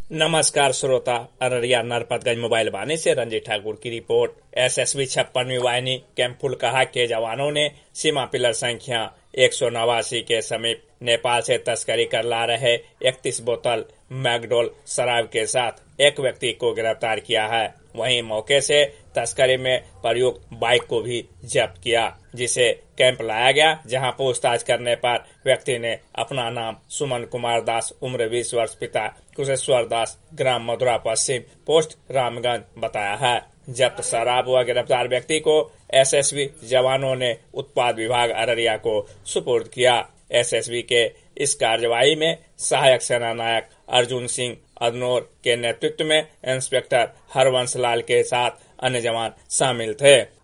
नमस्कार श्रोता, अररिया नरपतगंज मोबाइल वाहिनी से रंजीत ठाकुर की रिपोर्ट। एसएसबी 56वीं वाहिनी कैंप फुलकाहा के जवानों ने सीमा पिलर संख्या 189 के समीप नेपाल से तस्करी कर ला रहे 31 बोतल मैकडोल शराब के साथ एक व्यक्ति को गिरफ्तार किया है। वहीं मौके से तस्करी में प्रयुक्त बाइक को भी जब्त किया, जिसे कैंप लाया गया, जहां पूछताछ करने पर व्यक्ति ने अपना नाम सुमन कुमार दास, उम्र 20 वर्ष, पिता कुशेश्वर दास, ग्राम मधुरा पश्चिम, पोस्ट रामगंज बताया है। जब्त शराब व गिरफ्तार व्यक्ति को एसएसबी जवानों ने उत्पाद विभाग अररिया को सुपुर्द किया। एसएसबी के इस कार्यवाही में सहायक सेना नायक अर्जुन सिंह अदनोर के नेतृत्व में इंस्पेक्टर हरवंश लाल के साथ अन्य जवान शामिल थे।